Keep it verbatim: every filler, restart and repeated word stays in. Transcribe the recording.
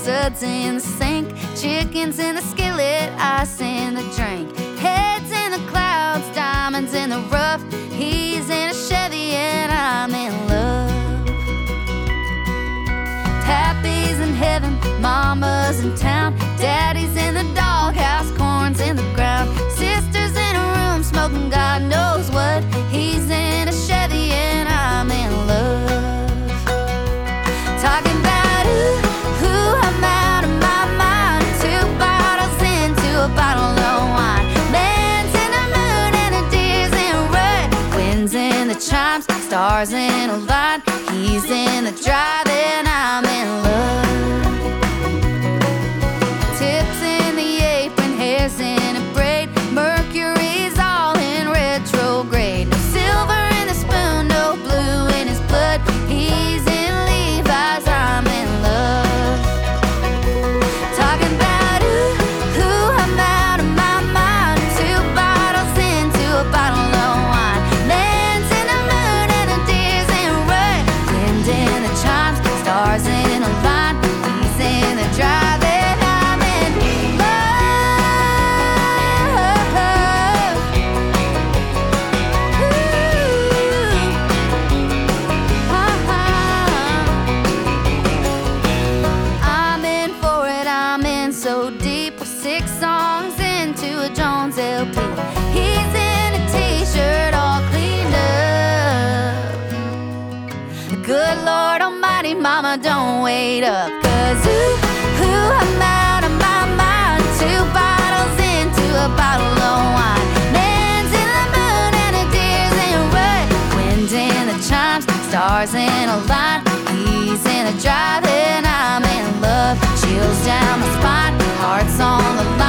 suds in the sink, chickens in the skillet, ice in the drink. Heads in the clouds, diamonds in the rough. He's in a Chevy and I'm in love. Pappy's in heaven, mama's in town, daddy's in the doghouse, corn's in the ground. Sister's in a room smoking God knows what. He's in a Chevy and I'm in love. Talking about ooh, ooh, I'm out of my mind. Two bottles into a bottle of wine. Man's in the moon and a deer's in red. Winds in the chimes, stars in a line. He's in the drive and I'm in love. Tips in the apron, hair's in a braid. Mercury's all in retrograde. No silver in the spoon, no blue in his blood. He's in Levi's, I'm in love. Talking about ooh, ooh, I'm out of my mind. Two bottles into a bottle of wine. Man's in the moon and a deer's in red. Wind in the chimes, stars in a line. He's in the drive and I'm in love. Ooh, uh-huh. I'm in for it, I'm in so deep. We're six songs into a Jones L P. He's in a t-shirt all cleaned up. Good Lord Almighty, mama, don't wait up. Cause ooh, ooh, I'm out of my mind. Two bottles into a bottle of wine. Man's in the moon and a deer's in red. Wind in the chimes, stars in a line. He's in a drive and I'm in love. Chills down my spine, heart's on the line.